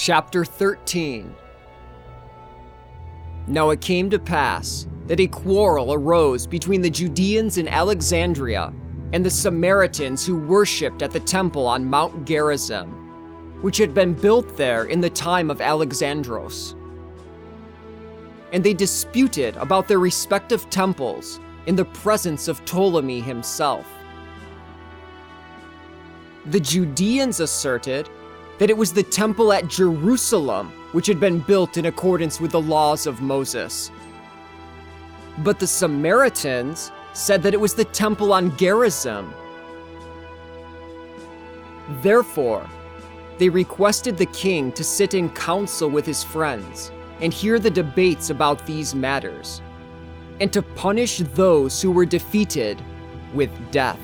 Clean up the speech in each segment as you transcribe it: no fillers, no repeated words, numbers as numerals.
Chapter 13. Now it came to pass that a quarrel arose between the Judeans in Alexandria and the Samaritans who worshipped at the temple on Mount Gerizim, which had been built there in the time of Alexandros. And they disputed about their respective temples in the presence of Ptolemy himself. The Judeans asserted that it was the temple at Jerusalem which had been built in accordance with the laws of Moses. But the Samaritans said that it was the temple on Gerizim. Therefore, they requested the king to sit in council with his friends and hear the debates about these matters, and to punish those who were defeated with death.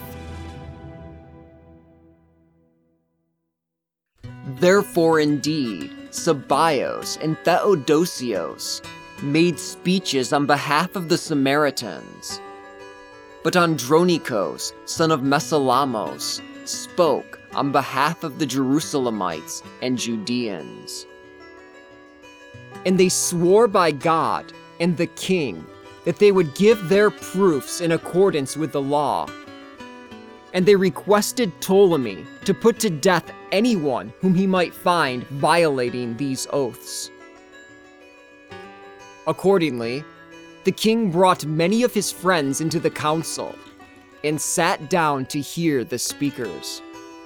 Therefore, indeed, Sabios and Theodosios made speeches on behalf of the Samaritans. But Andronicos, son of Mesalamos, spoke on behalf of the Jerusalemites and Judeans. And they swore by God and the king that they would give their proofs in accordance with the law. And they requested Ptolemy to put to death anyone whom he might find violating these oaths. Accordingly, the king brought many of his friends into the council and sat down to hear the speakers.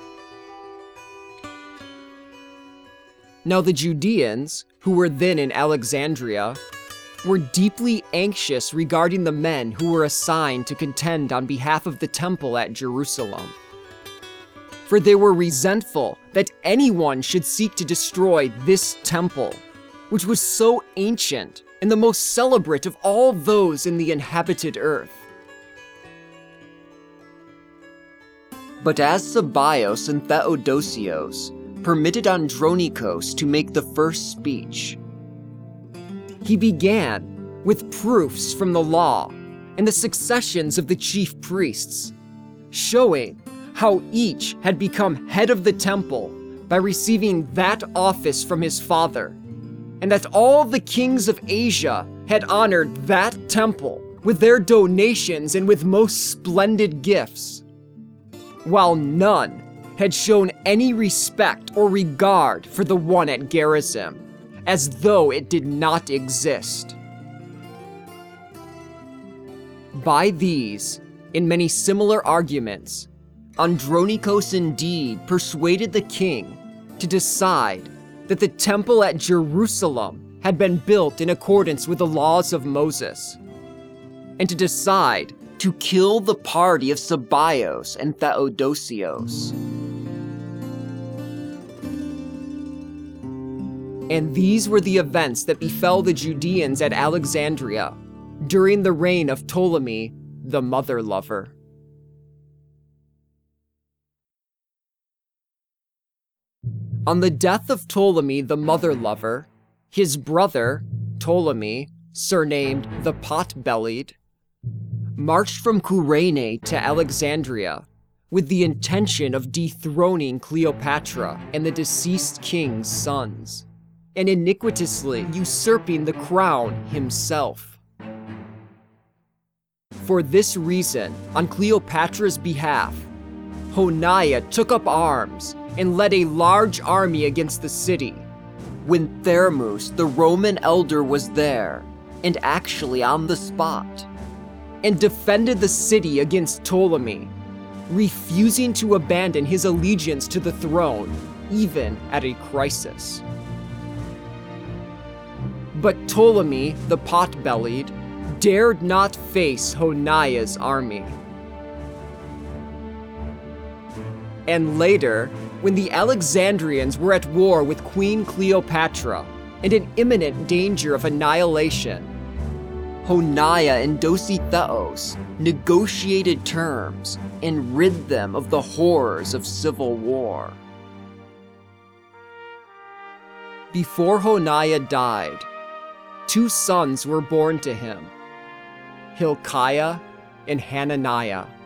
Now the Judeans, who were then in Alexandria, were deeply anxious regarding the men who were assigned to contend on behalf of the temple at Jerusalem. For they were resentful that anyone should seek to destroy this temple, which was so ancient and the most celebrate of all those in the inhabited earth. But as Sabios and Theodosios permitted Andronicos to make the first speech, he began with proofs from the law and the successions of the chief priests, showing how each had become head of the temple by receiving that office from his father, and that all the kings of Asia had honored that temple with their donations and with most splendid gifts, while none had shown any respect or regard for the one at Gerizim, as though it did not exist. By these, and many similar arguments, Andronicos indeed persuaded the king to decide that the temple at Jerusalem had been built in accordance with the laws of Moses, and to decide to kill the party of Sabios and Theodosios. And these were the events that befell the Judeans at Alexandria during the reign of Ptolemy, the mother lover. On the death of Ptolemy, the mother lover, his brother, Ptolemy, surnamed the Pot-Bellied, marched from Curene to Alexandria with the intention of dethroning Cleopatra and the deceased king's sons, and iniquitously usurping the crown himself. For this reason, on Cleopatra's behalf, Honiah took up arms and led a large army against the city, when Thermus, the Roman elder, was there, and actually on the spot, and defended the city against Ptolemy, refusing to abandon his allegiance to the throne, even at a crisis. But Ptolemy, the Pot-Bellied, dared not face Honiah's army. And later, when the Alexandrians were at war with Queen Cleopatra and in imminent danger of annihilation, Honiah and Dositheos negotiated terms and rid them of the horrors of civil war. Before Honiah died, 2 sons were born to him, Hilkiah and Hananiah.